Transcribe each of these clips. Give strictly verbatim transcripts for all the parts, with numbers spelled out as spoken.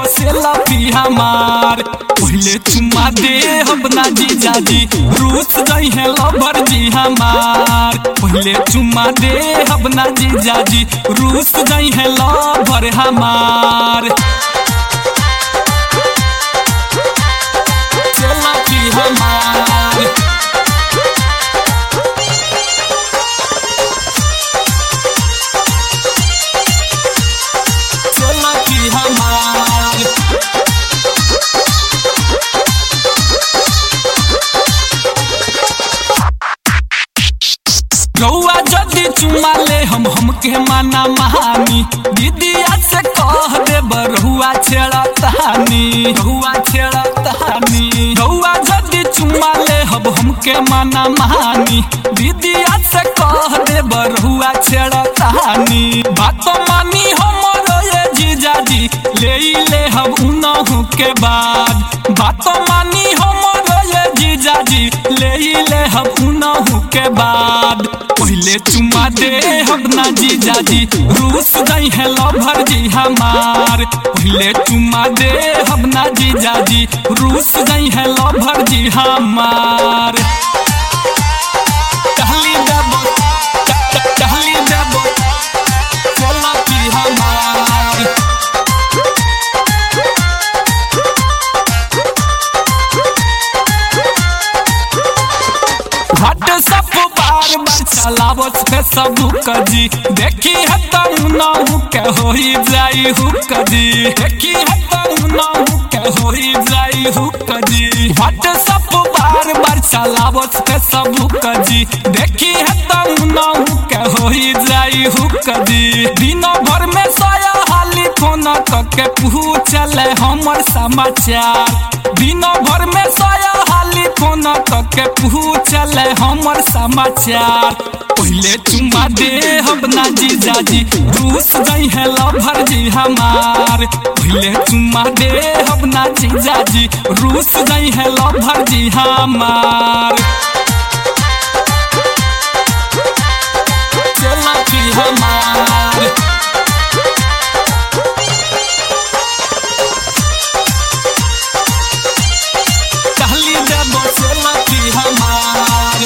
Selfie हमार। पहले चुम्मा दे हम ना जीजा जी रूस जाई है लवर जी हमार। पहले चुम्मा दे हम ना जीजा जी रूस जाई है लवर हमार। सेल्फी हमार सेल्फी हमार। रउआ जदी चुमा ले हम हमके माना महानी दीदिया से कह दे बरुआ छेड़ा तहानी रउआ छेड़ा तहानी। रउआ जदी चुमा ले हम हमके माना महानी दीदिया से कह दे बरुआ छेड़ा तहानी। बात मानी हमरो ये जीजा जी ले ले हम उनहु के बाद। बात मानी हमरो ये जीजा जी ले ले हम उनहु के बाद। पहले चुम्मा दे हम ना जीजा जी रूस गई है लवर जी हमार। पहले चुम्मा दे हम ना जीजा जी रूस गई है लवर जी हमार। टहली देबो टहली देबो सेल्फी हमार। व्हाट्सएप बार बार चलावत फेसबुक जी देखी है तू नहु के होई जाई हुक जी। देखी है तू नहु के होई जाई हुक जी। व्हाट्सएप बार बार चलावत फेसबुक जी देखी है तू नहु के होई जाई हुक जी। दिन भर में सोया हाली फोन करके पूछले हमर समाचार। दिन भर में सोया हाली फोन करके पूछले हमर समाचार। पहले चुम्मा दे हम ना जीजा जी रूस गई है लवर जी हमार। पहले चुम्मा दे हम ना जीजा जी रूस गई है लवर जी हमार। सेल्फी हमार टहली देबो सेल्फी हमार।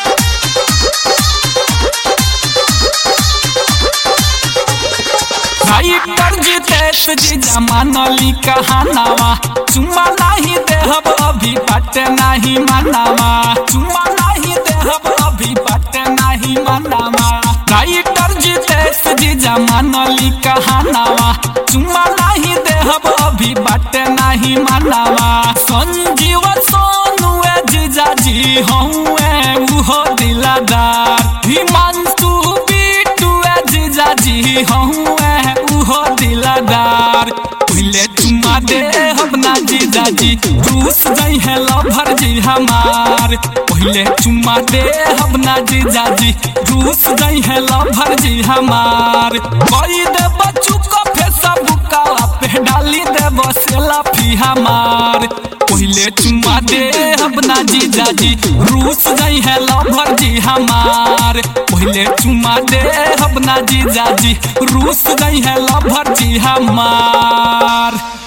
राइटर जितेश जी जमानली कहानावा चुम्मा नहीं देहब अभी बाटे नहीं मनावा। चुम्मा नहीं देहब अभी बाटे नहीं मनावा। राइटर जितेश जी जमानली कहानावा चुम्मा नहीं देहब अभी बाटे नहीं मनावा। संजीव सोनू जीजा जी हूँ उहो दिलादार। हिमांशु बिटू जीजा जी हूँ उहो दिलादार। पहले चुम्मा दे हम ना जीजा जी रूस गई है लवर जी हमार। पहले चुम्मा दे हम ना जीजा जी रूस गई है लवर जी हमार। कोई दे बच्चू को फेसबुक पे डाली देबो सेल्फी हमार। पहले चुम्मा दे हम ना जीजा जी रूस गई है लवर जी हमार। पहले चुम्मा दे हम ना जीजा जी रूस गई है लवर जी हमार।